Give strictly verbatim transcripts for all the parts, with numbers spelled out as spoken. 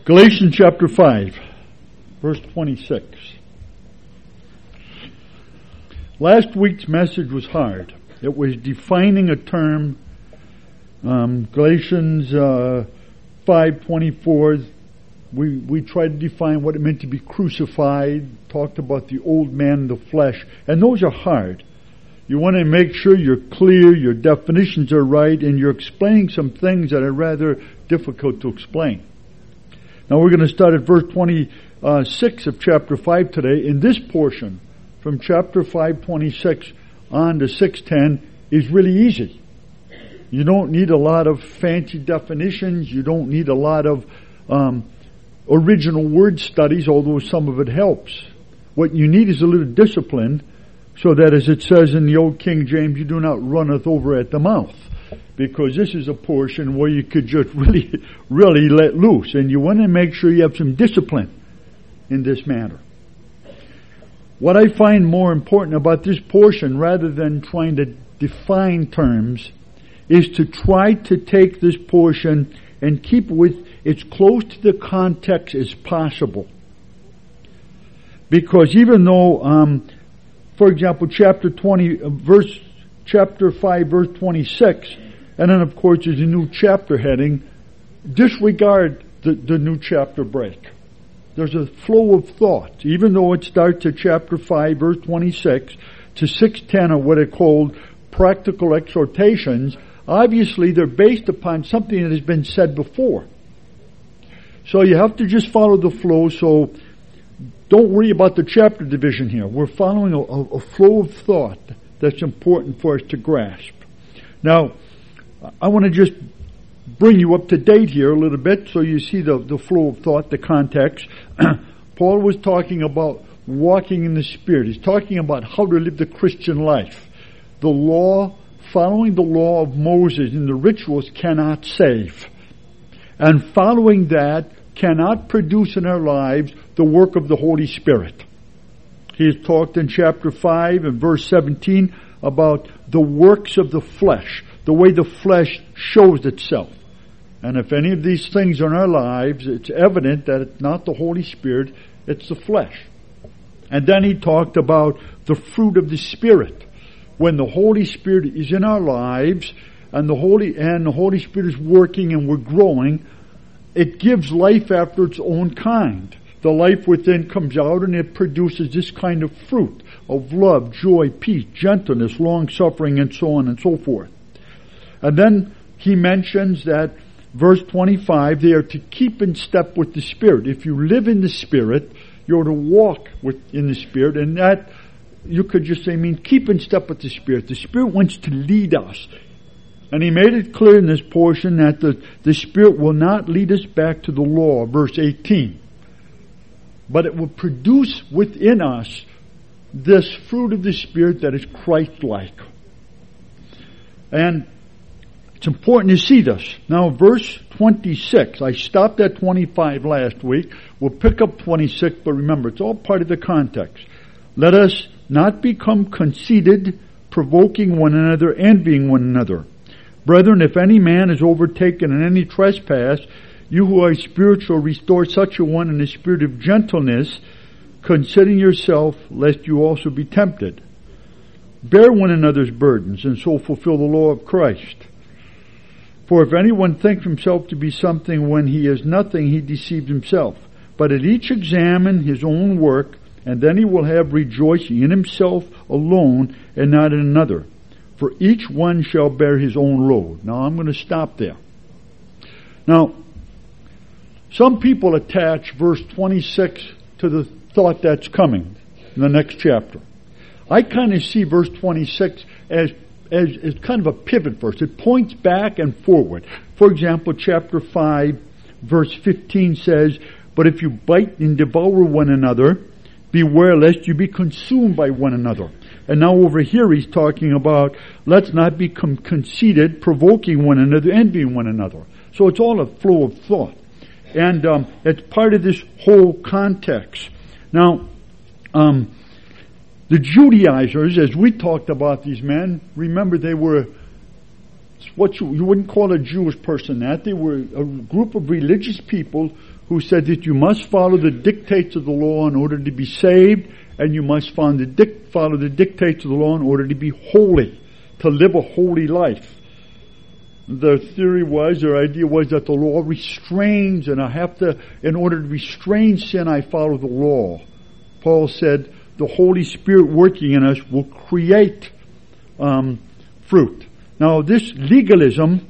Galatians chapter five, verse twenty-six. Last week's message was hard. It was defining a term. Um, Galatians uh, five twenty-four. We we tried to define what it meant to be crucified. Talked about the old man, the flesh, and those are hard. You want to make sure you're clear, your definitions are right, and you're explaining some things that are rather difficult to explain. Now we're going to start at verse twenty-six of chapter five today. In this portion, from chapter five twenty-six on to six ten, is really easy. You don't need a lot of fancy definitions. You don't need a lot of um, original word studies, although some of it helps. What you need is a little discipline, so that, as it says in the old King James, you do not runneth over at the mouth. Because this is a portion where you could just really, really let loose. And you want to make sure you have some discipline in this matter. What I find more important about this portion, rather than trying to define terms, is to try to take this portion and keep it with as close to the context as possible. Because even though, um, for example, chapter twenty, uh, verse, chapter five, verse twenty-six, and then of course there's a new chapter heading, disregard the, the new chapter break. There's a flow of thought. Even though it starts at chapter five, verse twenty-six, to six ten are what are called practical exhortations, obviously they're based upon something that has been said before. So you have to just follow the flow, so don't worry about the chapter division here. We're following a, a, a flow of thought that's important for us to grasp. Now, I want to just bring you up to date here a little bit so you see the, the flow of thought, the context. Paul was talking about walking in the Spirit. He's talking about how to live the Christian life. The law, following the law of Moses and the rituals cannot save. And following that cannot produce in our lives the work of the Holy Spirit. He has talked in chapter five and verse seventeen about the works of the flesh, the way the flesh shows itself. And if any of these things are in our lives, it's evident that it's not the Holy Spirit, it's the flesh. And then he talked about the fruit of the Spirit. When the Holy Spirit is in our lives, and the Holy and the Holy Spirit is working and we're growing, it gives life after its own kind. The life within comes out and it produces this kind of fruit of love, joy, peace, gentleness, long-suffering, and so on and so forth. And then he mentions that, verse twenty-five, they are to keep in step with the Spirit. If you live in the Spirit, you're to walk with, in the Spirit, and that, you could just say, mean, keep in step with the Spirit. The Spirit wants to lead us. And he made it clear in this portion that the, the Spirit will not lead us back to the law, verse eighteen. But it will produce within us this fruit of the Spirit that is Christ-like. And it's important to see this. Now, verse twenty-six, I stopped at twenty-five last week. We'll pick up twenty-six, but remember, it's all part of the context. Let us not become conceited, provoking one another, envying one another. Brethren, if any man is overtaken in any trespass, you who are spiritual, restore such a one in a spirit of gentleness, considering yourself, lest you also be tempted. Bear one another's burdens, and so fulfill the law of Christ. For if anyone thinks himself to be something when he is nothing, he deceives himself. But let each examine his own work, and then he will have rejoicing in himself alone and not in another. For each one shall bear his own load. Now I'm going to stop there. Now, some people attach verse twenty-six to the thought that's coming in the next chapter. I kind of see verse twenty-six as, as, as kind of a pivot verse. It points back and forward. For example, chapter five, verse fifteen says, but if you bite and devour one another, beware lest you be consumed by one another. And now over here he's talking about, let's not become conceited, provoking one another, envying one another. So it's all a flow of thought. And um, it's part of this whole context. Now, um, the Judaizers, as we talked about these men, remember they were what you, you wouldn't call a Jewish person that. They were a group of religious people who said that you must follow the dictates of the law in order to be saved, and you must follow the, dic- follow the dictates of the law in order to be holy, to live a holy life. Their theory was, their idea was that the law restrains, and I have to, in order to restrain sin, I follow the law. Paul said the Holy Spirit working in us will create um, fruit. Now, this legalism,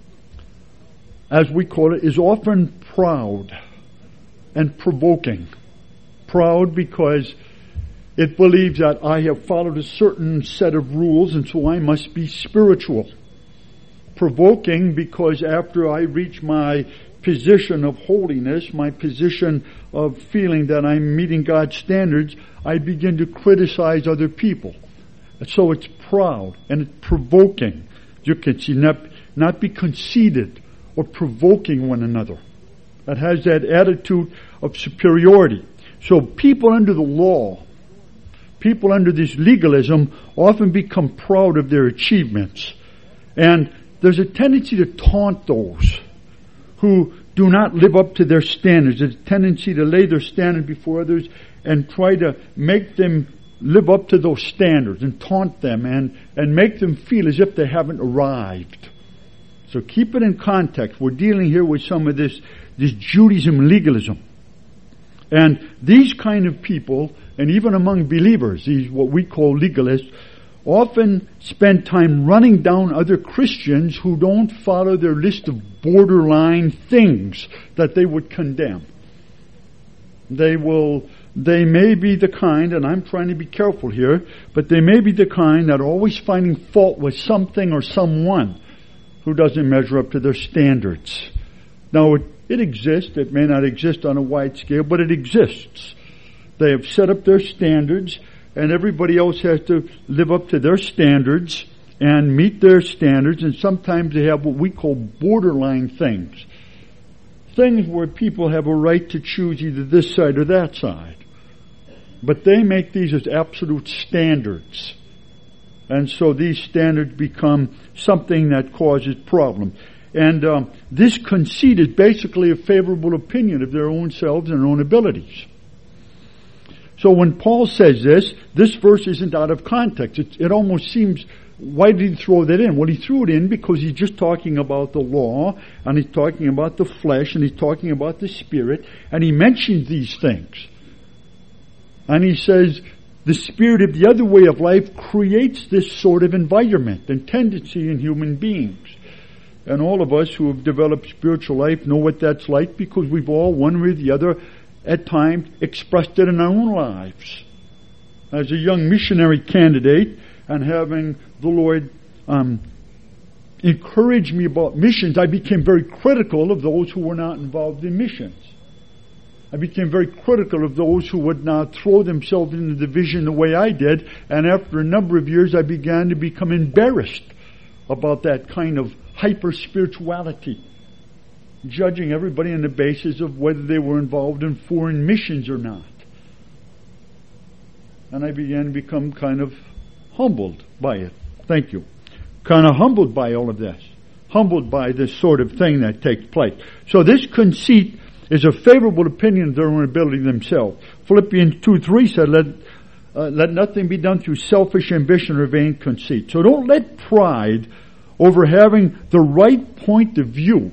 as we call it, is often proud and provoking. Proud because it believes that I have followed a certain set of rules and so I must be spiritual. Provoking because after I reach my position of holiness, my position of feeling that I'm meeting God's standards, I begin to criticize other people. So it's proud and it's provoking. You can see, not, not be conceited or provoking one another. That has that attitude of superiority. So people under the law, people under this legalism often become proud of their achievements. And there's a tendency to taunt those who do not live up to their standards. There's a tendency to lay their standard before others and try to make them live up to those standards and taunt them and, and make them feel as if they haven't arrived. So keep it in context. We're dealing here with some of this, this Judaism legalism. And these kind of people, and even among believers, these what we call legalists, often spend time running down other Christians who don't follow their list of borderline things that they would condemn. They will, they may be the kind, and I'm trying to be careful here, but they may be the kind that are always finding fault with something or someone who doesn't measure up to their standards. Now, it, it exists. It may not exist on a wide scale, but it exists. They have set up their standards, and everybody else has to live up to their standards and meet their standards, and sometimes they have what we call borderline things. Things where people have a right to choose either this side or that side. But they make these as absolute standards. And so these standards become something that causes problems. And um, this conceit is basically a favorable opinion of their own selves and their own abilities. So when Paul says this, this verse isn't out of context. It, it almost seems, why did he throw that in? Well, he threw it in because he's just talking about the law, and he's talking about the flesh, and he's talking about the spirit, and he mentions these things. And he says, the spirit of the other way of life creates this sort of environment and tendency in human beings. And all of us who have developed spiritual life know what that's like because we've all, one way or the other, at times expressed it in our own lives. As a young missionary candidate and having the Lord um, encourage me about missions, I became very critical of those who were not involved in missions. I became very critical of those who would not throw themselves into the vision the way I did, and after a number of years I began to become embarrassed about that kind of hyper-spirituality, judging everybody on the basis of whether they were involved in foreign missions or not. And I began to become kind of humbled by it. Thank you. Kind of humbled by all of this. Humbled by this sort of thing that takes place. So this conceit is a favorable opinion of their own ability themselves. Philippians two three said, let, uh, let nothing be done through selfish ambition or vain conceit. So don't let pride over having the right point of view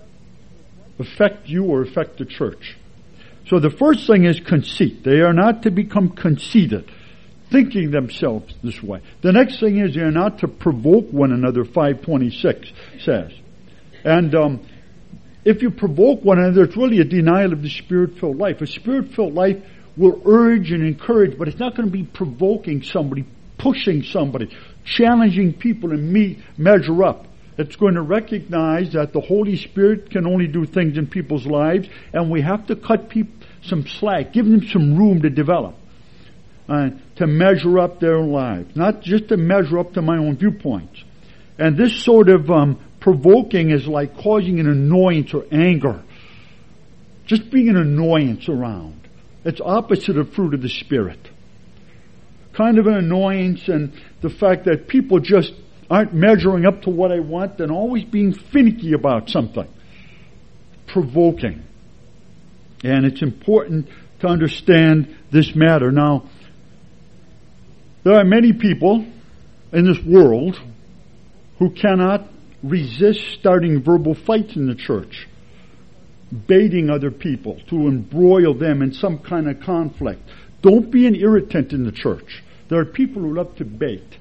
affect you or affect the church. So the first thing is conceit. They are not to become conceited, thinking themselves this way. The next thing is they are not to provoke one another, five twenty-six says. And um, if you provoke one another, it's really a denial of the Spirit-filled life. A Spirit-filled life will urge and encourage, but it's not going to be provoking somebody, pushing somebody, challenging people to meet, measure up. It's going to recognize that the Holy Spirit can only do things in people's lives, and we have to cut people some slack, give them some room to develop, uh, to measure up their own lives, not just to measure up to my own viewpoints. And this sort of um, provoking is like causing an annoyance or anger, just being an annoyance around. It's opposite of fruit of the Spirit. Kind of an annoyance, and the fact that people just aren't measuring up to what I want and always being finicky about something. Provoking. And it's important to understand this matter. Now, there are many people in this world who cannot resist starting verbal fights in the church, baiting other people to embroil them in some kind of conflict. Don't be an irritant in the church. There are people who love to bait.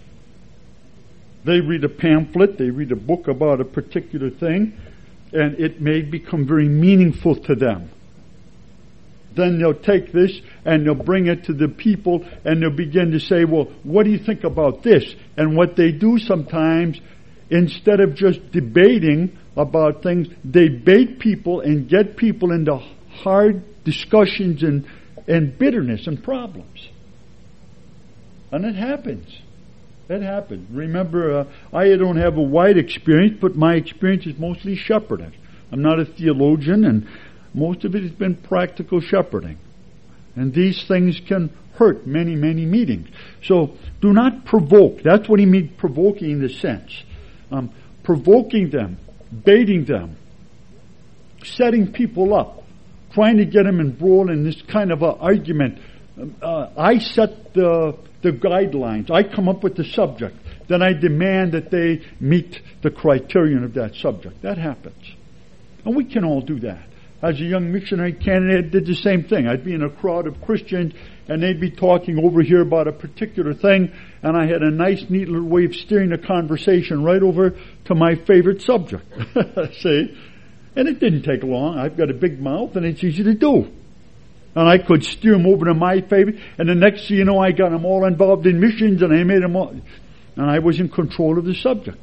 They read a pamphlet, they read a book about a particular thing, and it may become very meaningful to them. Then they'll take this and they'll bring it to the people and they'll begin to say, well, what do you think about this? And what they do sometimes, instead of just debating about things, they bait people and get people into hard discussions and, and bitterness and problems. And it happens. It happens. Remember, uh, I don't have a wide experience, but my experience is mostly shepherding. I'm not a theologian, and most of it has been practical shepherding. And these things can hurt many, many meetings. So do not provoke. That's what he means, provoking in the sense. Um, provoking them, baiting them, setting people up, trying to get them embroiled in this kind of an argument. Uh, I set the, the guidelines. I come up with the subject. Then I demand that they meet the criterion of that subject. That happens. And we can all do that. As a young missionary candidate, I did the same thing. I'd be in a crowd of Christians, and they'd be talking over here about a particular thing, and I had a nice, neat little way of steering the conversation right over to my favorite subject. See? And it didn't take long. I've got a big mouth, and it's easy to do. And I could steer them over to my favorite, and the next thing you know, I got them all involved in missions, and I made them all, and I was in control of the subject.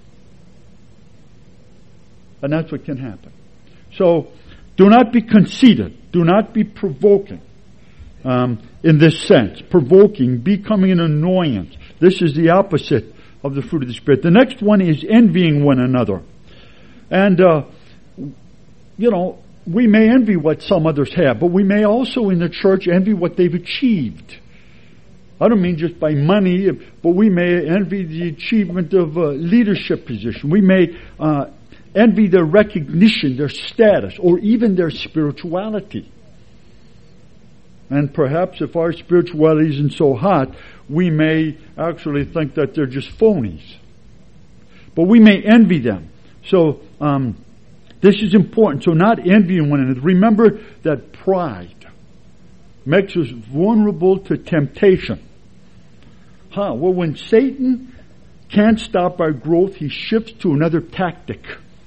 And that's what can happen. So, do not be conceited. Do not be provoking um, in this sense. Provoking, becoming an annoyance. This is the opposite of the fruit of the Spirit. The next one is envying one another. And, uh, you know, we may envy what some others have, but we may also in the church envy what they've achieved. I don't mean just by money, but we may envy the achievement of a leadership position. We may uh, envy their recognition, their status, or even their spirituality. And perhaps if our spirituality isn't so hot, we may actually think that they're just phonies. But we may envy them. So, um, this is important. So not envying one another. Remember that pride makes us vulnerable to temptation. Huh? Well, when Satan can't stop our growth, he shifts to another tactic.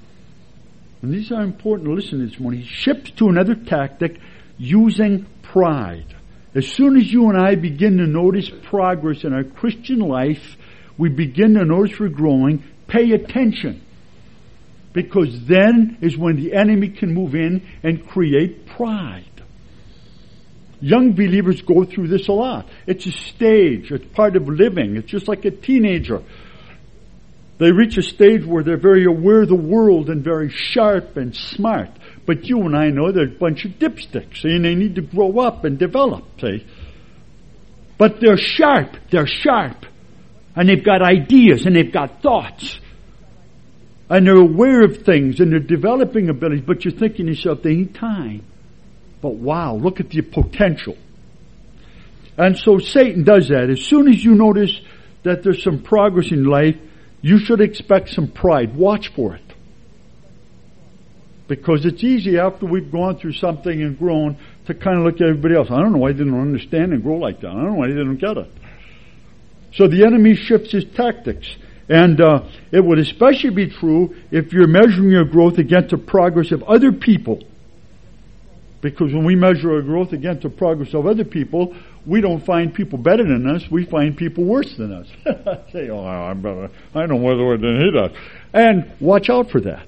And these are important to listen to this morning. He shifts to another tactic using pride. As soon as you and I begin to notice progress in our Christian life, we begin to notice we're growing, pay attention. Because then is when the enemy can move in and create pride. Young believers go through this a lot. It's a stage. It's part of living. It's just like a teenager. They reach a stage where they're very aware of the world and very sharp and smart. But you and I know they're a bunch of dipsticks, and they need to grow up and develop, see? But they're sharp. They're sharp. And they've got ideas and they've got thoughts. And they're aware of things and they're developing abilities, but you're thinking to yourself, they need time. But wow, look at the potential. And so Satan does that. As soon as you notice that there's some progress in life, you should expect some pride. Watch for it. Because it's easy after we've gone through something and grown to kind of look at everybody else. I don't know why they didn't understand and grow like that. I don't know why they didn't get it. So the enemy shifts his tactics. And uh, it would especially be true if you're measuring your growth against the progress of other people. Because when we measure our growth against the progress of other people, we don't find people better than us. We find people worse than us. Say, oh, I'm better. I know more than he does. And watch out for that.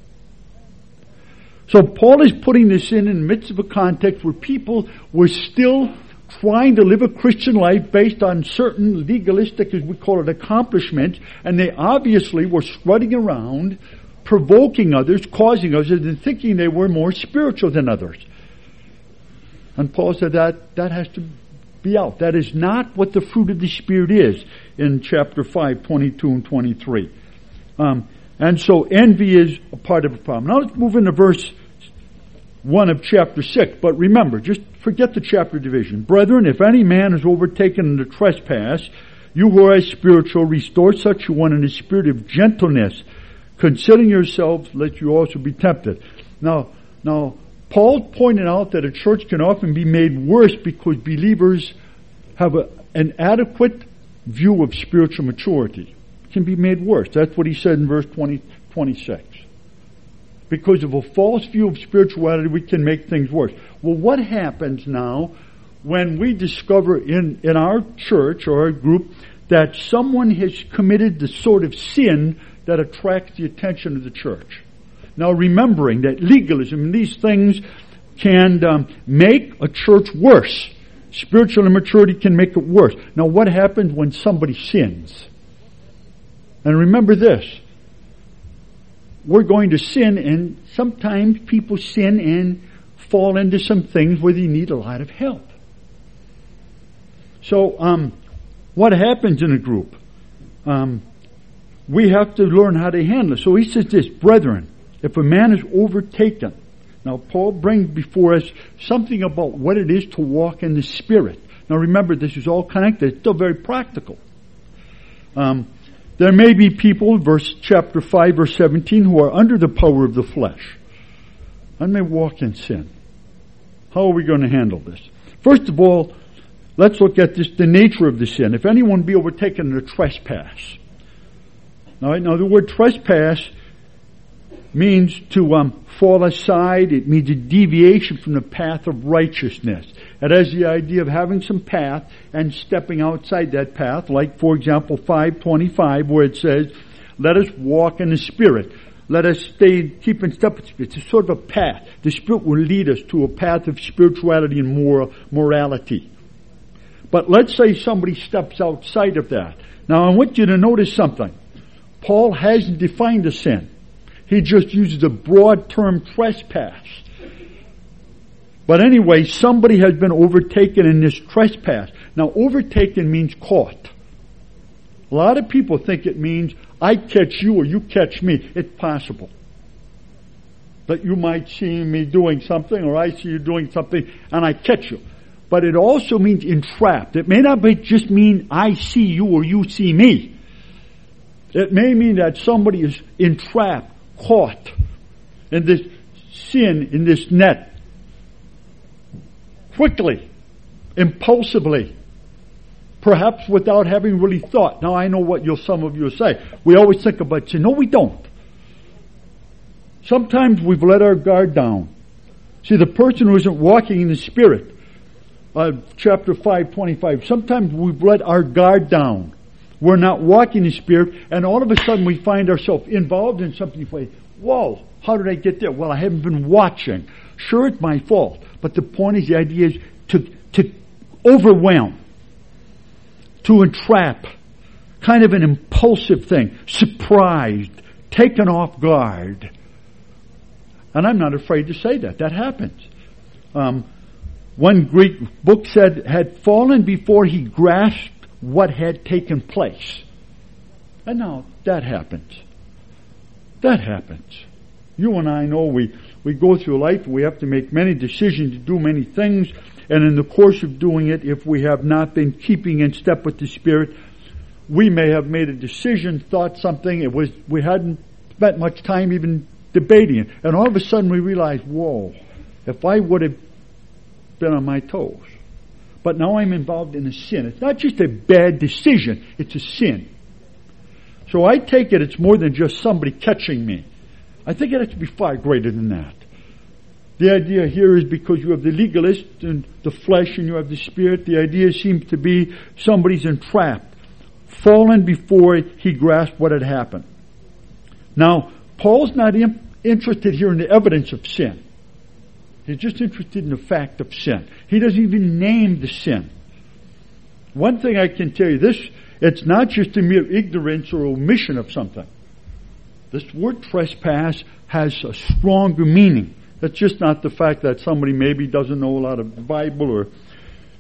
So Paul is putting this in in the midst of a context where people were still trying to live a Christian life based on certain legalistic, as we call it, accomplishments, and they obviously were strutting around, provoking others, causing others, and thinking they were more spiritual than others. And Paul said that that has to be out. That is not what the fruit of the Spirit is in chapter five, twenty-two and twenty-three. Um, and so envy is a part of the problem. Now let's move into verse one of chapter six. But remember, just forget the chapter division. Brethren, if any man is overtaken in the trespass, you who are spiritual, restore such a one in a spirit of gentleness, considering yourselves, lest you also be tempted. Now, now, Paul pointed out that a church can often be made worse because believers have a, an adequate view of spiritual maturity. It can be made worse. That's what he said in verse twenty, twenty-six. Because of a false view of spirituality, we can make things worse. Well, what happens now when we discover in, in our church or our group that someone has committed the sort of sin that attracts the attention of the church? Now, remembering that legalism and these things can um, make a church worse. Spiritual immaturity can make it worse. Now, what happens when somebody sins? And remember this. We're going to sin, and sometimes people sin and fall into some things where they need a lot of help. So, um, what happens in a group? Um, we have to learn how to handle it. So he says this, brethren, if a man is overtaken. Now, Paul brings before us something about what it is to walk in the Spirit. Now, remember, this is all connected. It's still very practical. Um, there may be people, verse chapter five, verse seventeen, who are under the power of the flesh and may walk in sin. How are we going to handle this? First of all, let's look at this, the nature of the sin. If anyone be overtaken in a trespass. Now, now the word trespass means to um, fall aside. It means a deviation from the path of righteousness. It has the idea of having some path and stepping outside that path, like, for example, five twenty-five, where it says, let us walk in the Spirit. Let us stay, keep in step with the Spirit. It's a sort of a path. The Spirit will lead us to a path of spirituality and moral, morality. But let's say somebody steps outside of that. Now, I want you to notice something. Paul hasn't defined a sin. He just uses a broad term, trespass. But anyway, somebody has been overtaken in this trespass. Now, overtaken means caught. A lot of people think it means I catch you or you catch me. It's possible that you might see me doing something or I see you doing something and I catch you. But it also means entrapped. It may not be just mean I see you or you see me. It may mean that somebody is entrapped, caught in this sin, in this net. Quickly, impulsively, perhaps without having really thought. Now I know what you'll, some of you will say. We always think about sin. No, we don't. Sometimes we've let our guard down. See, the person who isn't walking in the Spirit, uh, chapter five twenty-five, sometimes we've let our guard down. We're not walking in the Spirit, and all of a sudden we find ourselves involved in something. Like, whoa, how did I get there? Well, I haven't been watching. Sure, it's my fault. But the point is, the idea is to, to overwhelm, to entrap, kind of an impulsive thing, surprised, taken off guard. And I'm not afraid to say that. That happens. Um, one Greek book said, had fallen before he grasped what had taken place. And now, that happens. That happens. You and I know we, we go through life, we have to make many decisions, to do many things, and in the course of doing it, if we have not been keeping in step with the Spirit, we may have made a decision, thought something, it was we hadn't spent much time even debating it, and all of a sudden we realize, whoa, if I would have been on my toes. But now I'm involved in a sin. It's not just a bad decision, it's a sin. So I take it it's more than just somebody catching me. I think it has to be far greater than that. The idea here is because you have the legalist and the flesh and you have the Spirit, the idea seems to be somebody's entrapped, fallen before he grasped what had happened. Now, Paul's not in, interested here in the evidence of sin. He's just interested in the fact of sin. He doesn't even name the sin. One thing I can tell you, this, it's not just a mere ignorance or omission of something. This word trespass has a stronger meaning. It's just not the fact that somebody maybe doesn't know a lot of the Bible or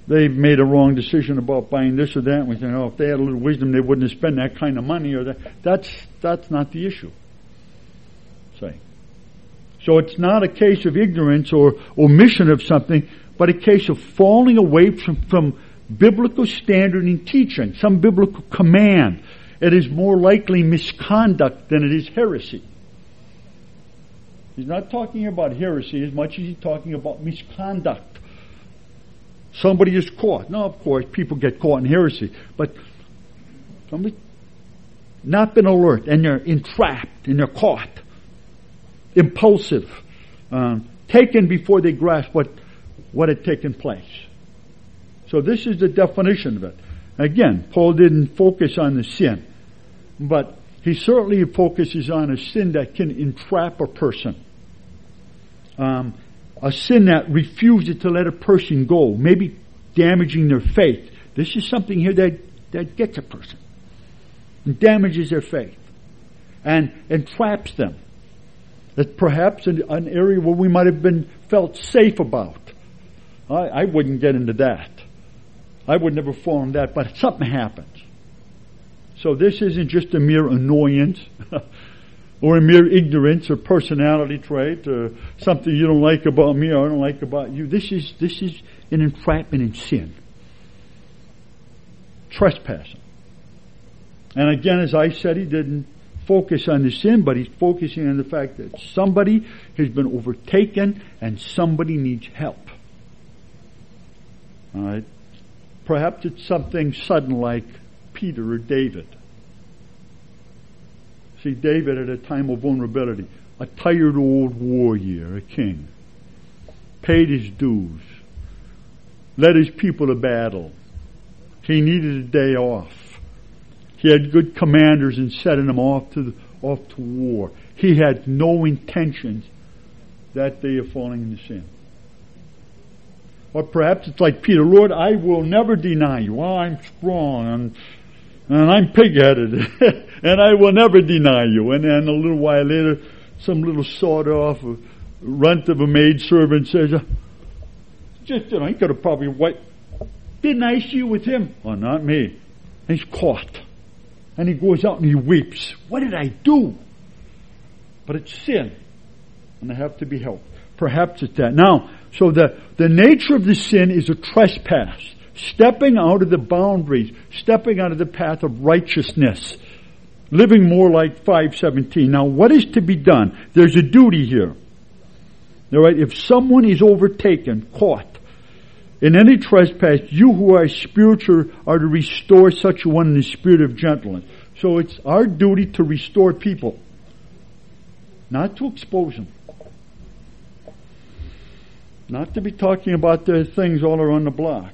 they made a wrong decision about buying this or that. And we think, oh, if they had a little wisdom, they wouldn't have spent that kind of money or that. That's, that's not the issue. Say. So it's not a case of ignorance or omission of something, but a case of falling away from, from biblical standard in teaching, some biblical command. It is more likely misconduct than it is heresy. He's not talking about heresy as much as he's talking about misconduct. Somebody is caught. Now, of course, people get caught in heresy, but somebody not been alert, and they're entrapped, and they're caught. Impulsive. Um, taken before they grasp what, what had taken place. So this is the definition of it. Again, Paul didn't focus on the sin, but he certainly focuses on a sin that can entrap a person. Um, a sin that refuses to let a person go, maybe damaging their faith. This is something here that, that gets a person and damages their faith and entraps them. It's perhaps an, an area where we might have been felt safe about. I, I wouldn't get into that. I would never fall in that, but something happens. So this isn't just a mere annoyance or a mere ignorance or personality trait or something you don't like about me or I don't like about you. This is this is an entrapment in sin. Trespassing. And again, as I said, he didn't focus on the sin, but he's focusing on the fact that somebody has been overtaken and somebody needs help. All right? Perhaps it's something sudden like Peter or David. See, David at a time of vulnerability, a tired old warrior, a king, paid his dues, led his people to battle. He needed a day off. He had good commanders and sending them off to the, off to war. He had no intentions that day of falling into sin. Or perhaps it's like Peter, Lord, I will never deny you. Well, I'm strong and, and I'm pig-headed and I will never deny you. And then a little while later, some little sawed-off runt of a maidservant says, just, you know, he could have probably wiped, been nice to you with him. Oh, not me. And he's caught. And he goes out and he weeps. What did I do? But it's sin. And I have to be helped. Perhaps it's that. Now, so the, the nature of the sin is a trespass. Stepping out of the boundaries. Stepping out of the path of righteousness. Living more like five seventeen. Now, what is to be done? There's a duty here. All right? If someone is overtaken, caught, in any trespass, you who are spiritual are to restore such a one in the spirit of gentleness. So it's our duty to restore people. Not to expose them. Not to be talking about the things all around the block.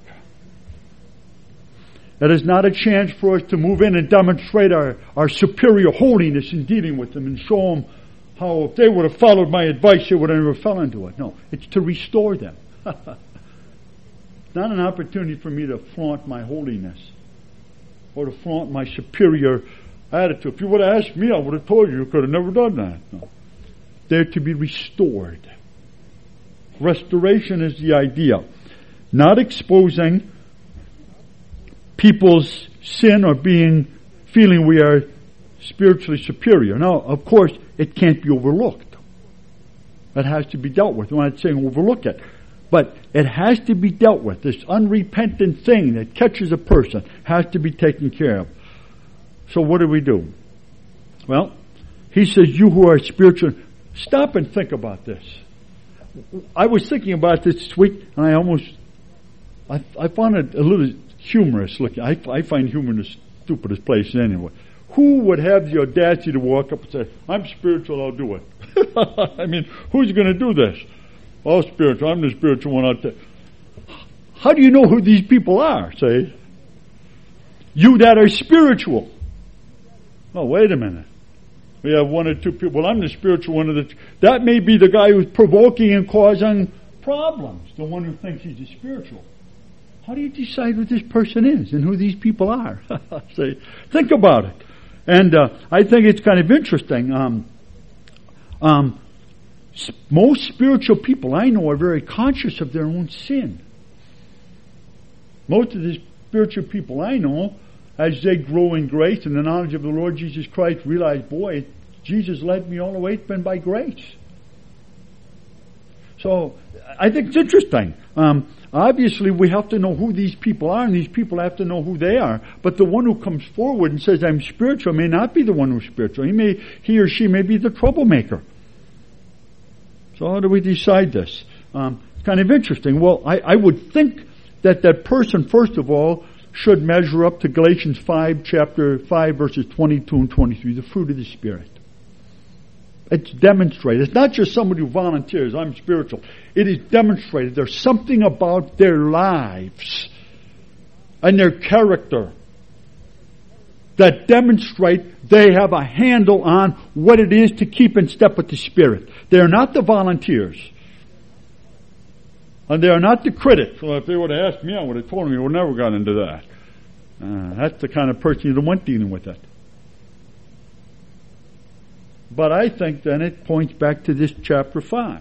That is not a chance for us to move in and demonstrate our, our superior holiness in dealing with them and show them how if they would have followed my advice, they would have never fell into it. No, it's to restore them. Not an opportunity for me to flaunt my holiness or to flaunt my superior attitude. If you would have asked me, I would have told you you could have never done that. No. They're to be restored. Restoration is the idea. Not exposing people's sin or being, feeling we are spiritually superior. Now, of course, it can't be overlooked. It has to be dealt with. I'm not saying overlook it. But it has to be dealt with. This unrepentant thing that catches a person has to be taken care of. So what do we do? Well, he says, you who are spiritual, stop and think about this. I was thinking about this this week, and I almost, I, I found it a little humorous looking. I, I find humor in the stupidest place anyway. Who would have the audacity to walk up and say, I'm spiritual, I'll do it? I mean, who's going to do this? Oh, spiritual. I'm the spiritual one out there. How do you know who these people are, say? You that are spiritual. Oh, wait a minute. We have one or two people. Well, I'm the spiritual one of the... That may be the guy who's provoking and causing problems. The one who thinks he's the spiritual. How do you decide who this person is and who these people are? Say, think about it. And uh, I think it's kind of interesting. Um, um, Most spiritual people I know are very conscious of their own sin. Most of the spiritual people I know, as they grow in grace and the knowledge of the Lord Jesus Christ, realize, boy, Jesus led me all the way. It's been by grace. So I think it's interesting. Um, obviously, we have to know who these people are, and these people have to know who they are. But the one who comes forward and says, I'm spiritual, may not be the one who's spiritual. He may, he or she may be the troublemaker. So how do we decide this? Um, it's kind of interesting. Well, I, I would think that that person, first of all, should measure up to Galatians five, chapter five, verses twenty-two and twenty-three, the fruit of the Spirit. It's demonstrated. It's not just somebody who volunteers, I'm spiritual. It is demonstrated. There's something about their lives and their character that demonstrate they have a handle on what it is to keep in step with the Spirit. They are not the volunteers. And they are not the critics. Well, if they would have asked me, I would have told them. We would never got into that. Uh, that's the kind of person you don't want dealing with it. But I think then it points back to this chapter five.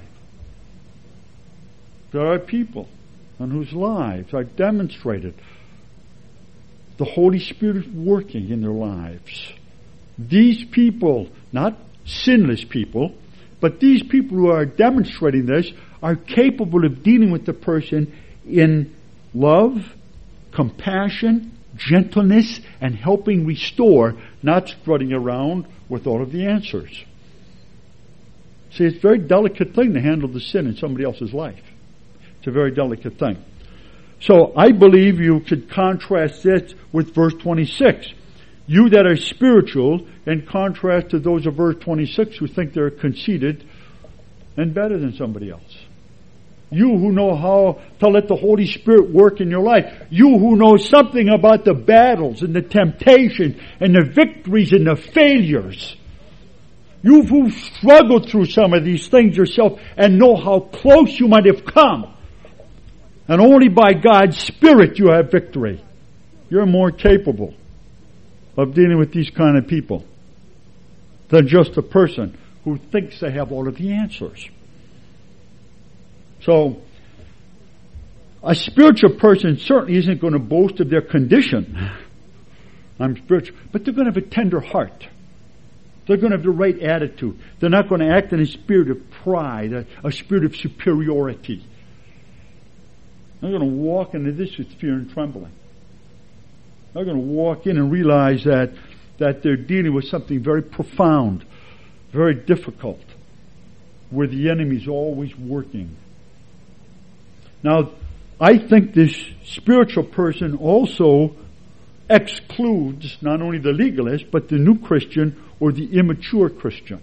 There are people on whose lives are demonstrated the Holy Spirit is working in their lives. These people, not sinless people, but these people who are demonstrating this are capable of dealing with the person in love, compassion, gentleness, and helping restore, not strutting around with all of the answers. See, it's a very delicate thing to handle the sin in somebody else's life. It's a very delicate thing. So I believe you could contrast this with verse twenty-six. You that are spiritual, in contrast to those of verse twenty-six who think they're conceited and better than somebody else. You who know how to let the Holy Spirit work in your life. You who know something about the battles and the temptations and the victories and the failures. You who struggled through some of these things yourself and know how close you might have come. And only by God's Spirit you have victory. You're more capable of dealing with these kind of people than just a person who thinks they have all of the answers. So, a spiritual person certainly isn't going to boast of their condition. I'm spiritual. But they're going to have a tender heart. They're going to have the right attitude. They're not going to act in a spirit of pride, a, a spirit of superiority. They're going to walk into this with fear and trembling. They're going to walk in and realize that, that they're dealing with something very profound, very difficult, where the enemy's always working. Now, I think this spiritual person also excludes not only the legalist, but the new Christian or the immature Christian.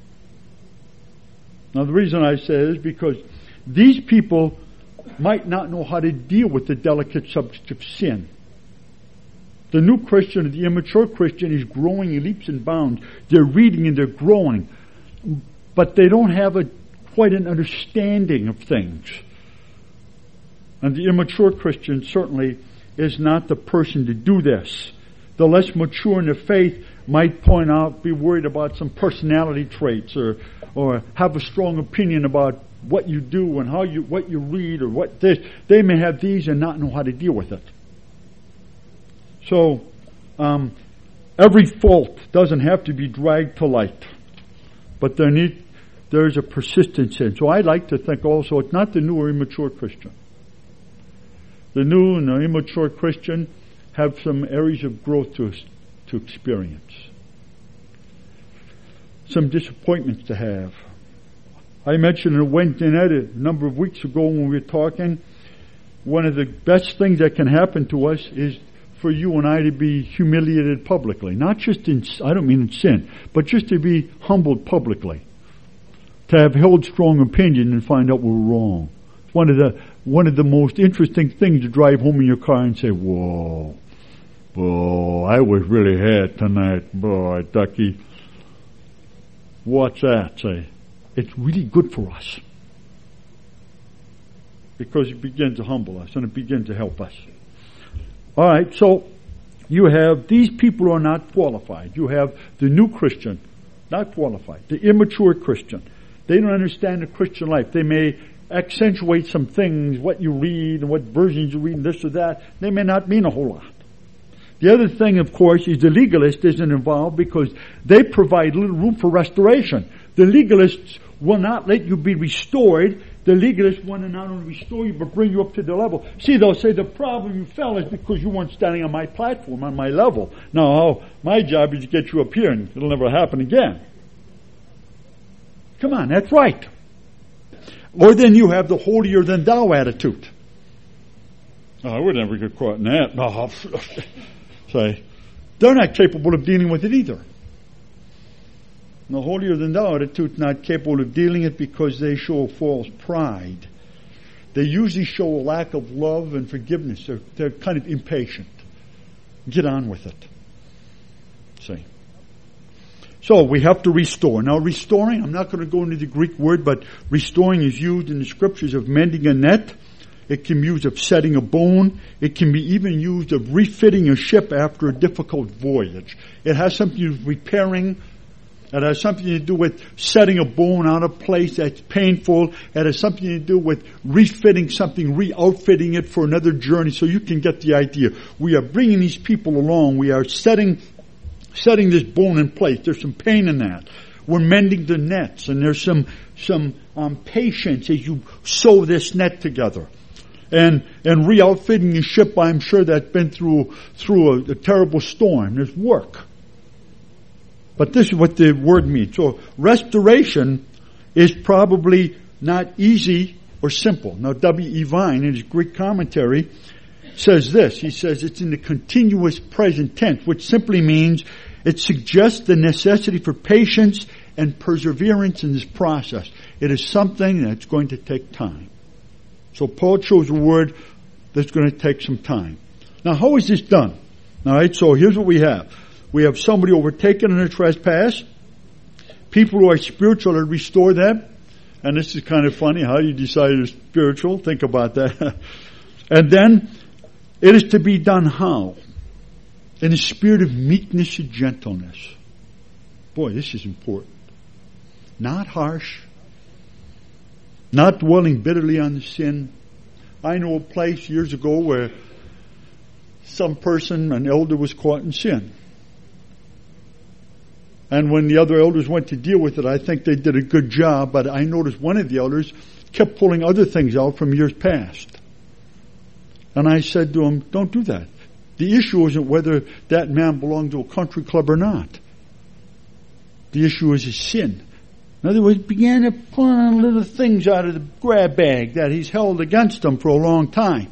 Now, the reason I say is because these people might not know how to deal with the delicate subject of sin. The new Christian or the immature Christian is growing in leaps and bounds. They're reading and they're growing. But they don't have a quite an understanding of things. And the immature Christian certainly is not the person to do this. The less mature in the faith might point out, be worried about some personality traits or or have a strong opinion about what you do and how you what you read or what this. They may have these and not know how to deal with it. So, um, every fault doesn't have to be dragged to light, but there need there's a persistence in. So I like to think also it's not the new or immature Christian. The new and the immature Christian have some areas of growth to to experience, some disappointments to have. I mentioned on Wednesday night a number of weeks ago when we were talking, one of the best things that can happen to us is for you and I to be humiliated publicly. Not just in, I don't mean in sin, but just to be humbled publicly. To have held strong opinion and find out we're wrong. It's one of the, one of the most interesting things to drive home in your car and say, whoa, whoa, I was really had tonight, boy, Ducky. What's that? Say, it's really good for us. Because it begins to humble us and it begins to help us. All right, so you have these people who are not qualified. You have the new Christian, not qualified. The immature Christian. They don't understand the Christian life. They may accentuate some things, what you read and what versions you read and this or that. They may not mean a whole lot. The other thing, of course, is the legalist isn't involved because they provide little room for restoration. The legalists will not let you be restored. The legalists want to not only restore you, but bring you up to the level. See, they'll say the problem you fell is because you weren't standing on my platform, on my level. No, my job is to get you up here, and it'll never happen again. Come on, that's right. Or then you have the holier than thou attitude. Oh, I would never get caught in that. No. Say, they're not capable of dealing with it either. The holier than thou attitude not capable of dealing it because they show false pride. They usually show a lack of love and forgiveness. They're, they're kind of impatient. Get on with it. See. So we have to restore. Now restoring, I'm not going to go into the Greek word, but restoring is used in the scriptures of mending a net. It can be used of setting a bone. It can be even used of refitting a ship after a difficult voyage. It has something to do with repairing. It has something to do with setting a bone out of place that's painful. It has something to do with refitting something, re-outfitting it for another journey, so you can get the idea. We are bringing these people along. We are setting setting this bone in place. There's some pain in that. We're mending the nets, and there's some some um, patience as you sew this net together. And and re-outfitting a ship, I'm sure that's been through through a, a terrible storm. There's work. But this is what the word means. So restoration is probably not easy or simple. Now W E Vine in his Greek commentary says this. He says it's in the continuous present tense, which simply means it suggests the necessity for patience and perseverance in this process. It is something that's going to take time. So Paul chose a word that's going to take some time. Now how is this done? All right, so here's what we have. We have somebody overtaken in a trespass. People who are spiritual to restore them. And this is kind of funny. How do you decide you're spiritual? Think about that. And then it is to be done how? In a spirit of meekness and gentleness. Boy, this is important. Not harsh. Not dwelling bitterly on the sin. I know a place years ago where some person, an elder, was caught in sin. And when the other elders went to deal with it, I think they did a good job, but I noticed one of the elders kept pulling other things out from years past. And I said to him, don't do that. The issue isn't whether that man belonged to a country club or not. The issue is his sin. In other words, he began to pull on little things out of the grab bag that he's held against him for a long time.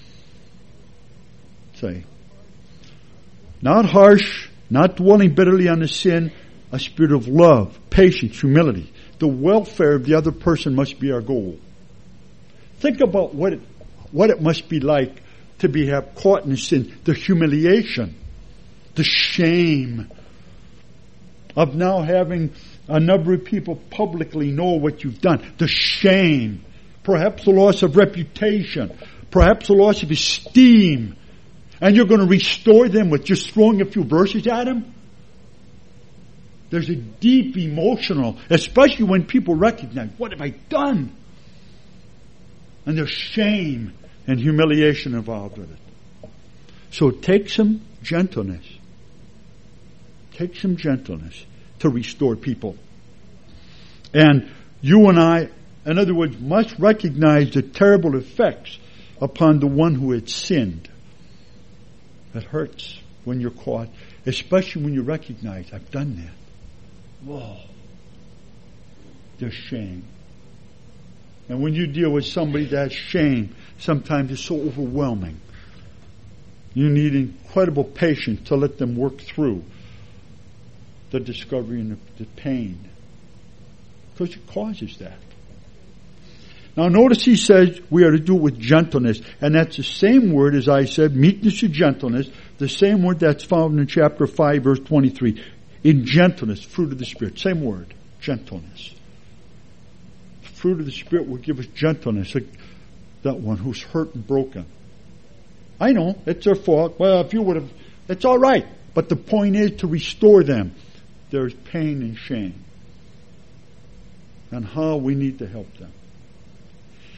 Say, not harsh, not dwelling bitterly on the sin, a spirit of love, patience, humility. The welfare of the other person must be our goal. Think about what it, what it must be like to be have caught in sin. The humiliation, the shame of now having a number of people publicly know what you've done. The shame, perhaps the loss of reputation, perhaps the loss of esteem. And you're going to restore them with just throwing a few verses at them? There's a deep emotional, especially when people recognize, what have I done? And there's shame and humiliation involved with it. So take some gentleness. Take some gentleness to restore people. And you and I, in other words, must recognize the terrible effects upon the one who had sinned. It hurts when you're caught, especially when you recognize, I've done that. Whoa. There's shame. And when you deal with somebody, that shame sometimes is so overwhelming. You need incredible patience to let them work through the discovery and the, the pain. Because it causes that. Now notice he says we are to do it with gentleness. And that's the same word, as I said, meekness and gentleness. The same word that's found in chapter five, verse twenty-three. In gentleness, fruit of the Spirit. Same word, gentleness. The fruit of the Spirit will give us gentleness. Like that one who's hurt and broken. I know, it's their fault. Well, if you would have, it's all right. But the point is to restore them. There's pain and shame. And how we need to help them.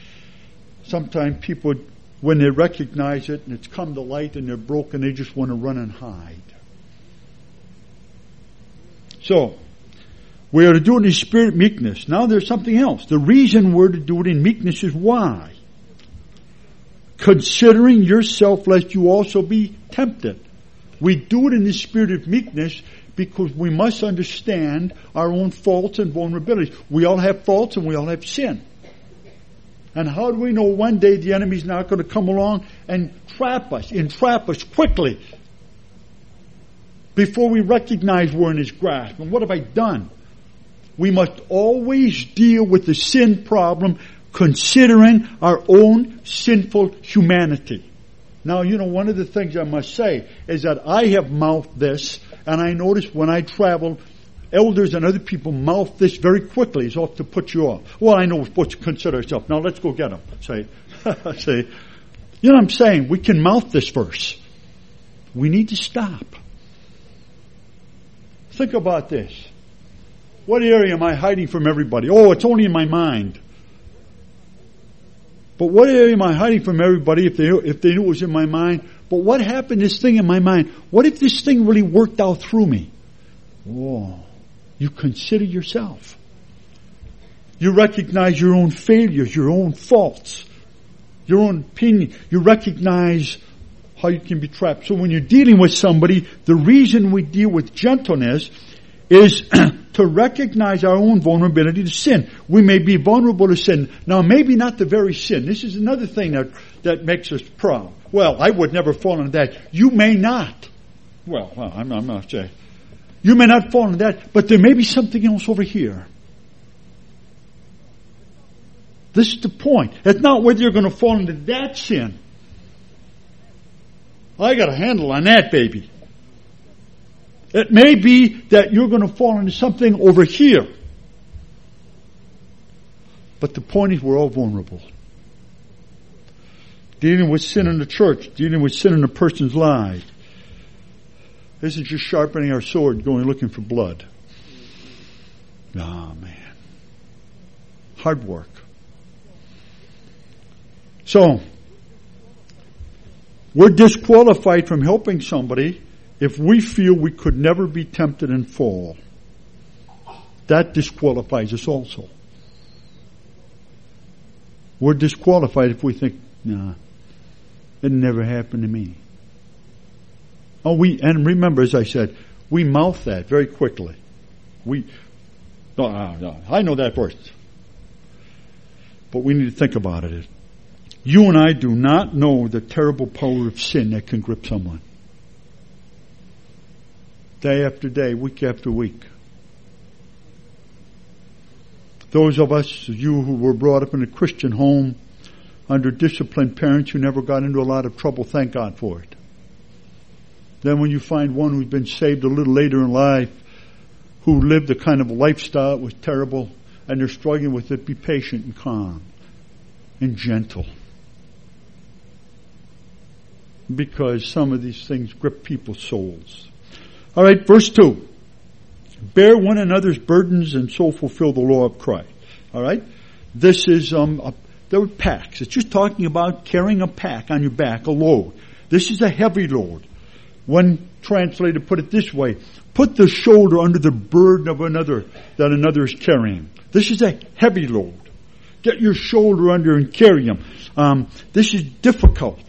sometimes people, when they recognize it and it's come to light and they're broken, they just want to run and hide. So, we are to do it in spirit meekness. Now there's something else. The reason we're to do it in meekness is why? Considering yourself lest you also be tempted. We do it in the spirit of meekness because we must understand our own faults and vulnerabilities. We all have faults and we all have sin. And how do we know one day the enemy's not going to come along and trap us, entrap us quickly before we recognize we're in his grasp? And what have I done? We must always deal with the sin problem considering our own sinful humanity. Now, you know, one of the things I must say is that I have mouthed this, and I notice when I travel, elders and other people mouth this very quickly. It's off to put you off. Well, I know what you consider yourself. Now let's go get them. Say, say, you know what I'm saying? We can mouth this verse. We need to stop. Think about this. What area am I hiding from everybody? Oh, it's only in my mind. But what area am I hiding from everybody if they if they knew it was in my mind? But what happened to this thing in my mind? What if this thing really worked out through me? Oh, you consider yourself. You recognize your own failures, your own faults, your own opinion. You recognize how you can be trapped. So when you're dealing with somebody, the reason we deal with gentleness is to recognize our own vulnerability to sin. We may be vulnerable to sin. Now, maybe not the very sin. This is another thing that, that makes us proud. Well, I would never fall into that. You may not. Well, well I'm, I'm not saying. You may not fall into that, but there may be something else over here. This is the point. It's not whether you're going to fall into that sin. I got a handle on that, baby. It may be that you're going to fall into something over here. But the point is we're all vulnerable. Dealing with sin in the church, dealing with sin in a person's life, isn't just sharpening our sword going looking for blood. Oh, man. Hard work. So, we're disqualified from helping somebody if we feel we could never be tempted and fall. That disqualifies us also. We're disqualified if we think, nah, it never happened to me. Oh, we, and remember, as I said, we mouth that very quickly. We, no, no, no, I know that verse. But we need to think about it. You and I do not know the terrible power of sin that can grip someone. Day after day, week after week. Those of us, you who were brought up in a Christian home, under disciplined parents who never got into a lot of trouble, thank God for it. Then when you find one who's been saved a little later in life, who lived a kind of lifestyle that was terrible, and they're struggling with it, be patient and calm and gentle. Because some of these things grip people's souls. All right, verse two. Bear one another's burdens and so fulfill the law of Christ. All right? This is, um, a, there were packs. It's just talking about carrying a pack on your back, a load. This is a heavy load. One translator put it this way. Put the shoulder under the burden of another that another is carrying. This is a heavy load. Get your shoulder under and carry him. Um, this is difficult.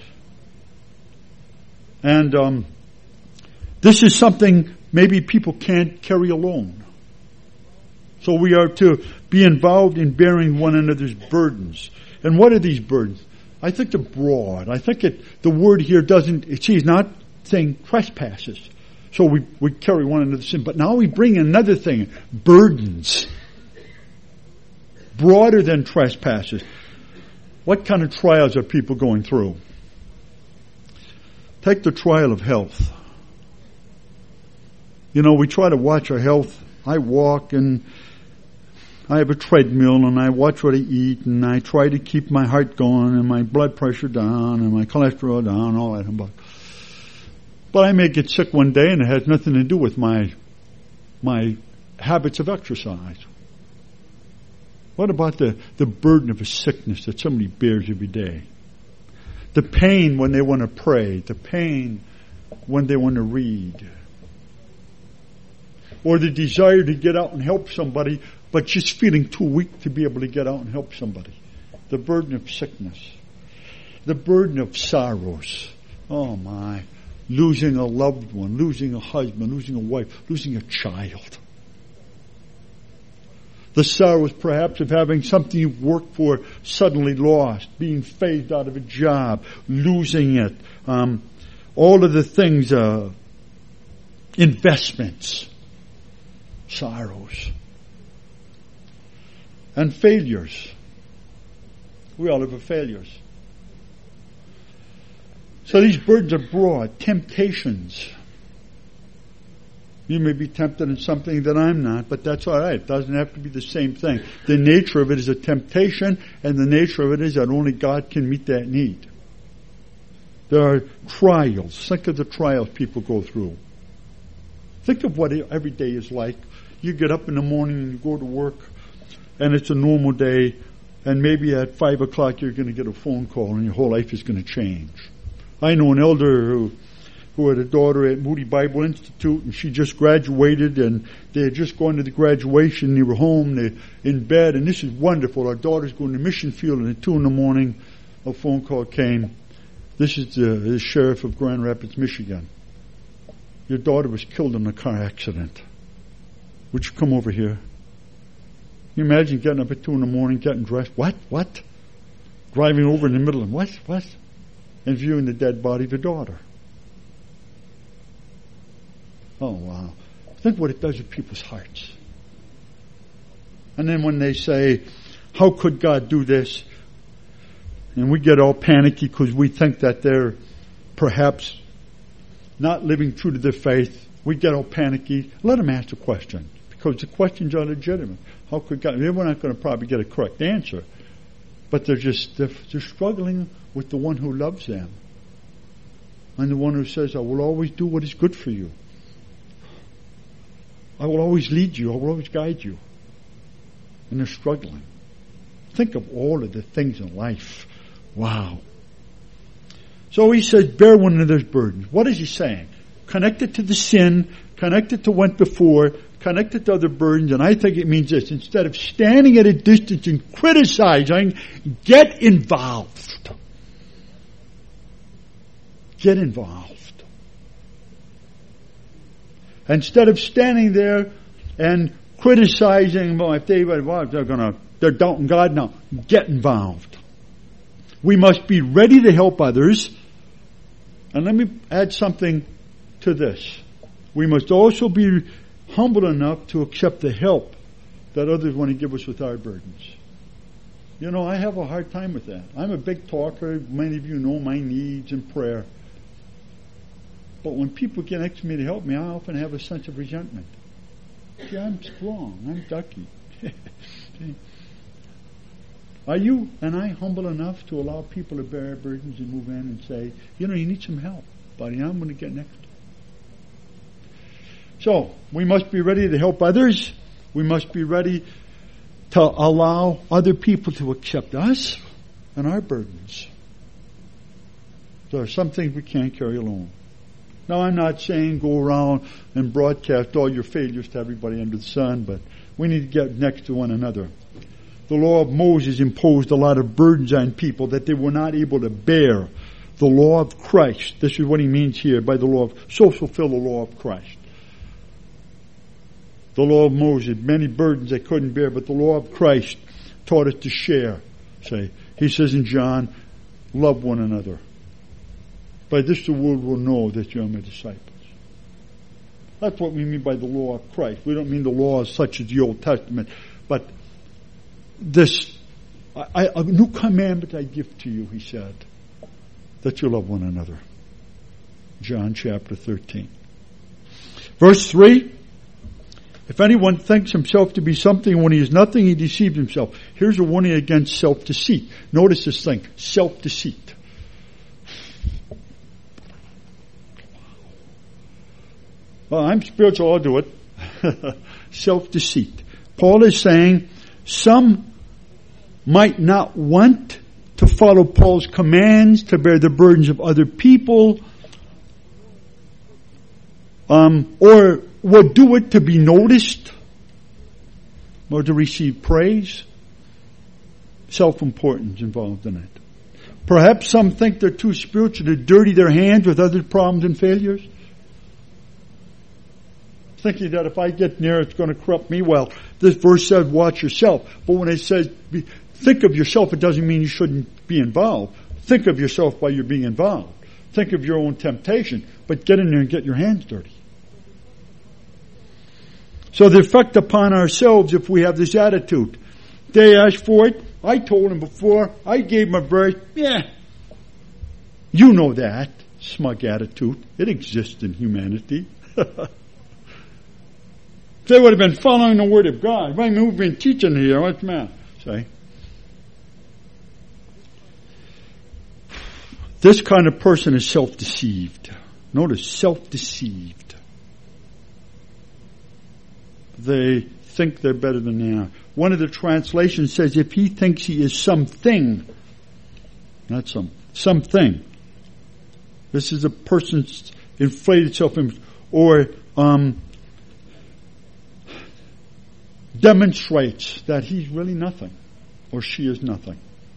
And um, this is something maybe people can't carry alone. So we are to be involved in bearing one another's burdens. And what are these burdens? I think they're broad. I think it, the word here doesn't, it's, he's not saying trespasses. So we, we carry one another's sin. But now we bring another thing, burdens. Broader than trespasses. What kind of trials are people going through? Take the trial of health. You know, we try to watch our health. I walk and I have a treadmill and I watch what I eat and I try to keep my heart going and my blood pressure down and my cholesterol down, all that. But, but I may get sick one day and it has nothing to do with my, my habits of exercise. What about the, the burden of a sickness that somebody bears every day? The pain when they want to pray. The pain when they want to read. Or the desire to get out and help somebody, but just feeling too weak to be able to get out and help somebody. The burden of sickness. The burden of sorrows. Oh my. Losing a loved one, losing a husband, losing a wife, losing a child. The sorrows perhaps of having something you've worked for suddenly lost, being phased out of a job, losing it. Um, all of the things, uh, investments, sorrows, and failures. We all live with failures. So these burdens are broad. Temptations. You may be tempted in something that I'm not, but that's all right. It doesn't have to be the same thing. The nature of it is a temptation, and the nature of it is that only God can meet that need. There are trials. Think of the trials people go through. Think of what every day is like. You get up in the morning and you go to work, and it's a normal day, and maybe at five o'clock you're going to get a phone call, and your whole life is going to change. I know an elder who who had a daughter at Moody Bible Institute, and she just graduated, and they had just gone to the graduation. They were home, they in bed, and this is wonderful. Our daughter's going to mission field, and at two in the morning, a phone call came. This is the, the sheriff of Grand Rapids, Michigan. Your daughter was killed in a car accident. Would you come over here? Can you imagine getting up at two in the morning, getting dressed? What? What? Driving over in the middle of what? What? And viewing the dead body of your daughter. Oh, wow. Think what it does with people's hearts. And then when they say, how could God do this? And we get all panicky because we think that they're perhaps not living true to their faith. We get all panicky. Let them ask the question, because the questions are legitimate. How could God? We're not going to probably get a correct answer, but they're just they're, they're struggling with the one who loves them, and the one who says, I will always do what is good for you. I will always lead you. I will always guide you. And they're struggling. Think of all of the things in life. Wow. So he says, bear one another's burdens. What is he saying? Connect it to the sin, connect it to what went before, connect it to other burdens, and I think it means this. Instead of standing at a distance and criticizing, get involved. Get involved. Instead of standing there and criticizing, well, if they well, they're gonna they're doubting God now. Get involved. We must be ready to help others. And let me add something to this. We must also be humble enough to accept the help that others want to give us with our burdens. You know, I have a hard time with that. I'm a big talker. Many of you know my needs and prayer. But when people get next to me to help me, I often have a sense of resentment. See, I'm strong. I'm ducky. Are you and I humble enough to allow people to bear burdens and move in and say, you know, you need some help, buddy. I'm going to get next to you. So, we must be ready to help others. We must be ready to allow other people to accept us and our burdens. There are some things we can't carry alone. Now, I'm not saying go around and broadcast all your failures to everybody under the sun, but we need to get next to one another. The law of Moses imposed a lot of burdens on people that they were not able to bear. The law of Christ, this is what he means here by the law of, so fulfill the law of Christ. The law of Moses, many burdens they couldn't bear, but the law of Christ taught us to share. Say, he says in John, love one another. By this the world will know that you are my disciples. That's what we mean by the law of Christ. We don't mean the laws such as the Old Testament, but this, I, a new commandment I give to you, he said, that you love one another. John chapter thirteen. Verse three, if anyone thinks himself to be something when he is nothing, he deceives himself. Here's a warning against self-deceit. Notice this thing, self-deceit. Well, I'm spiritual, I'll do it. Self-deceit. Paul is saying some might not want to follow Paul's commands, to bear the burdens of other people, um, or would do it to be noticed, or to receive praise. Self-importance involved in it. Perhaps some think they're too spiritual to dirty their hands with other problems and failures. Thinking that if I get near, it's going to corrupt me. Well, this verse says, watch yourself. But when it says, be, think of yourself, it doesn't mean you shouldn't be involved. Think of yourself while you're being involved. Think of your own temptation. But get in there and get your hands dirty. So the effect upon ourselves if we have this attitude. They asked for it. I told them before. I gave them a verse. Yeah. You know that. Smug attitude. It exists in humanity. If they would have been following the Word of God. Why we've been teaching here? What's the matter? Say. This kind of person is self-deceived. Notice, self-deceived. They think they're better than they are. One of the translations says if he thinks he is something, not some, something. This is a person's inflated self-image, or um, demonstrates that he's really nothing, or she is nothing.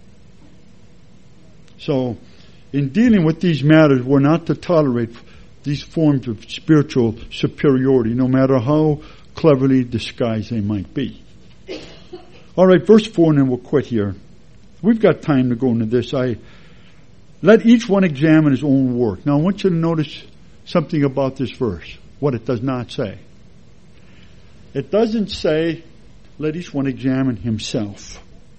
So, in dealing with these matters, we're not to tolerate these forms of spiritual superiority, no matter how cleverly disguised they might be. All right, verse four, and then we'll quit here. We've got time to go into this. I let each one examine his own work. Now, I want you to notice something about this verse, what it does not say. It doesn't say, let each one examine himself.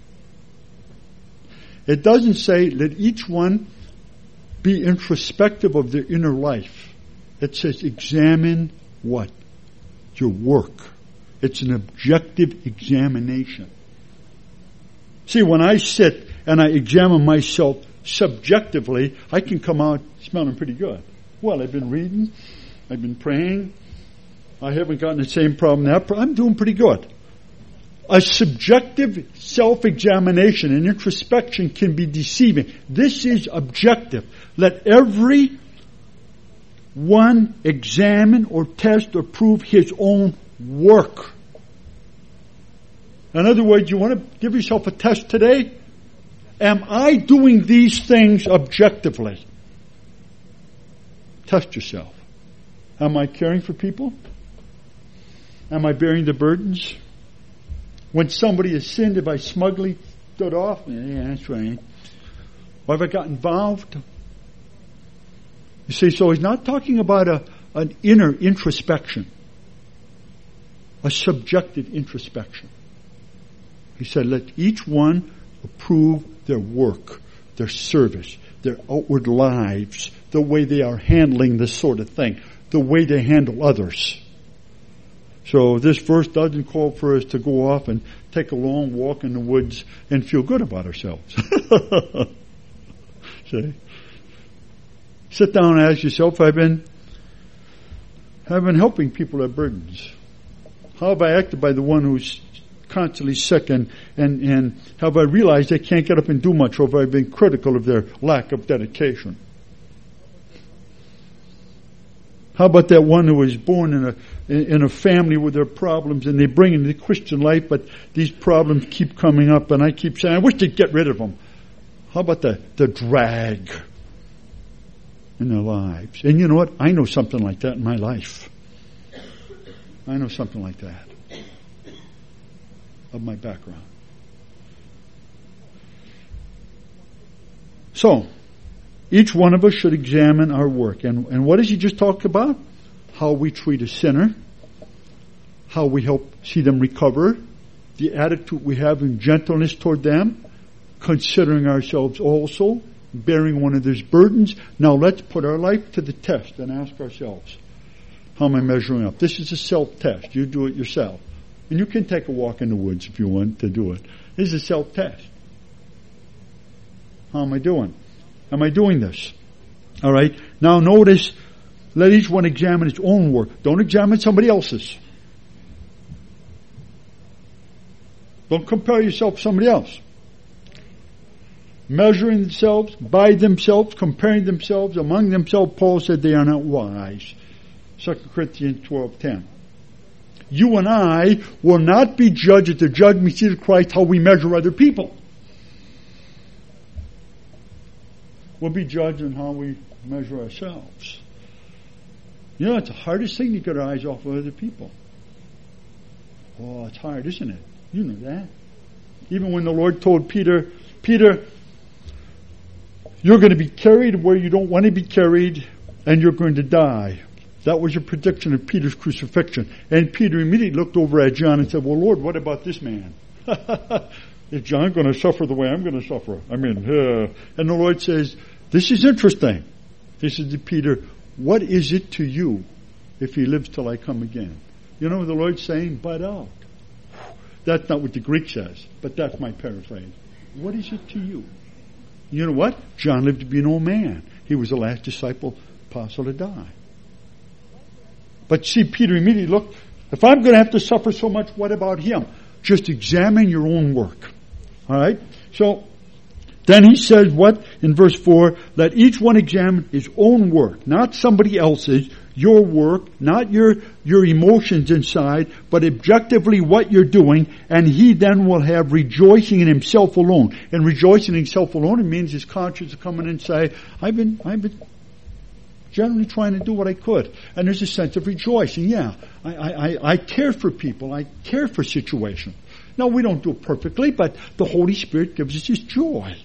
It doesn't say, let each one be introspective of their inner life. It says, examine what? Your work. It's an objective examination. See, when I sit and I examine myself subjectively, I can come out smelling pretty good. Well, I've been reading, I've been praying, I haven't gotten the same problem now, I'm doing pretty good. A subjective self-examination and introspection can be deceiving. This is objective. Let every one examine or test or prove his own work. In other words, you want to give yourself a test today? Am I doing these things objectively? Test yourself. Am I caring for people? Am I bearing the burdens? When somebody has sinned, have I smugly stood off? Yeah, that's right. Or have I got involved? You see, so he's not talking about a, an inner introspection, a subjective introspection. He said, let each one approve their work, their service, their outward lives, the way they are handling this sort of thing, the way they handle others. So this verse doesn't call for us to go off and take a long walk in the woods and feel good about ourselves. See? Sit down and ask yourself, I've been, I've been helping people have burdens. How have I acted by the one who's constantly sick, and, and, and have I realized they can't get up and do much, or have I been critical of their lack of dedication? How about that one who was born in a in a family with their problems, and they bring into the Christian life, but these problems keep coming up, and I keep saying, I wish they'd get rid of them. How about the, the drag in their lives? And you know what? I know something like that in my life. I know something like that of my background. So, each one of us should examine our work. And, and what does he just talk about? How we treat a sinner, how we help see them recover, the attitude we have in gentleness toward them, considering ourselves also, bearing one of those burdens. Now let's put our life to the test and ask ourselves, how am I measuring up? This is a self-test. You do it yourself. And you can take a walk in the woods if you want to do it. This is a self-test. How am I doing? Am I doing this? All right. Now notice, let each one examine his own work. Don't examine somebody else's. Don't compare yourself to somebody else. measuring themselves by themselves, comparing themselves among themselves, Paul said they are not wise. Second Corinthians twelve ten. You and I will not be judged at the judgment seat of Christ how we measure other people. We'll be judged on how we measure ourselves. You know, it's the hardest thing to get our eyes off of other people. Oh, it's hard, isn't it? You know that. Even when the Lord told Peter, Peter, you're going to be carried where you don't want to be carried, and you're going to die. That was a prediction of Peter's crucifixion. And Peter immediately looked over at John and said, well, Lord, what about this man? Is John going to suffer the way I'm going to suffer? I mean, uh, and the Lord says, this is interesting. He said to Peter, what is it to you if he lives till I come again? You know what the Lord's saying? Bud out. That's not what the Greek says, but that's my paraphrase. What is it to you? You know what? John lived to be an old man. He was the last disciple, apostle to die. But see, Peter immediately looked, if I'm going to have to suffer so much, what about him? Just examine your own work. All right? So, then he says what? In verse four, let each one examine his own work, not somebody else's, your work, not your, your emotions inside, but objectively what you're doing, and he then will have rejoicing in himself alone. And rejoicing in himself alone, it means his conscience will come in and say, I've been, I've been generally trying to do what I could. And there's a sense of rejoicing. Yeah, I, I, I care for people. I care for situations. Now, we don't do it perfectly, but the Holy Spirit gives us His joy.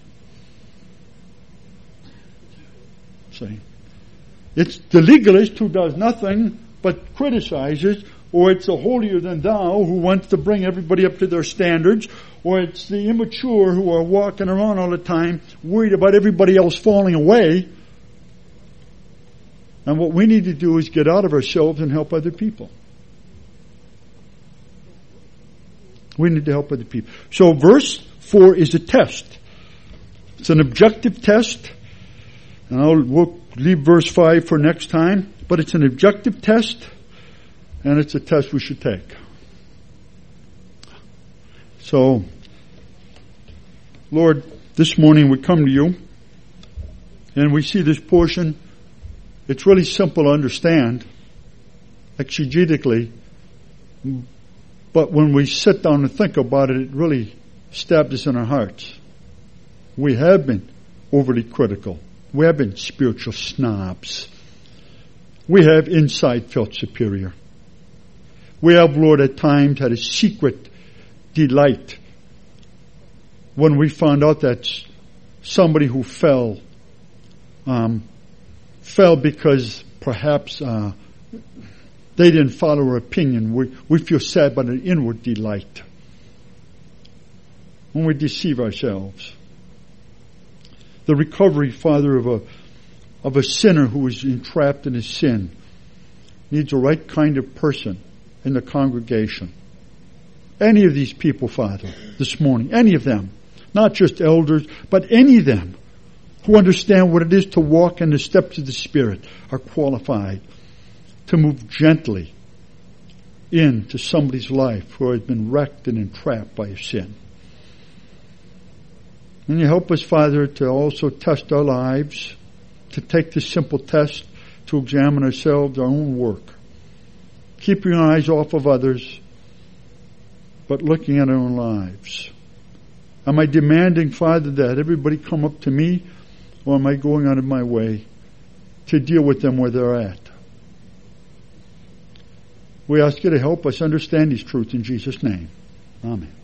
See? It's the legalist who does nothing but criticizes, or it's the holier-than-thou who wants to bring everybody up to their standards, or it's the immature who are walking around all the time worried about everybody else falling away. And what we need to do is get out of ourselves and help other people. We need to help other people. So verse four is a test. It's an objective test. And I'll we'll leave verse five for next time. But it's an objective test. And it's a test we should take. So, Lord, this morning we come to you. And we see this portion. It's really simple to understand, exegetically, but when we sit down and think about it, it really stabs us in our hearts. We have been overly critical. We have been spiritual snobs. We have inside felt superior. We have, Lord, at times had a secret delight when we found out that somebody who fell um, fell because perhaps uh, they didn't follow our opinion. We, we feel sad by an inward delight when we deceive ourselves. The recovery, Father, of a of a sinner who is entrapped in his sin needs the right kind of person in the congregation. Any of these people, Father, this morning, any of them, not just elders, but any of them who understand what it is to walk in the steps of the Spirit are qualified to move gently into somebody's life who has been wrecked and entrapped by a sin. And you help us, Father, to also test our lives, to take this simple test, to examine ourselves, our own work. Keeping our eyes off of others, but looking at our own lives. Am I demanding, Father, that everybody come up to me, or am I going out of my way to deal with them where they're at? We ask you to help us understand these truths in Jesus' name. Amen.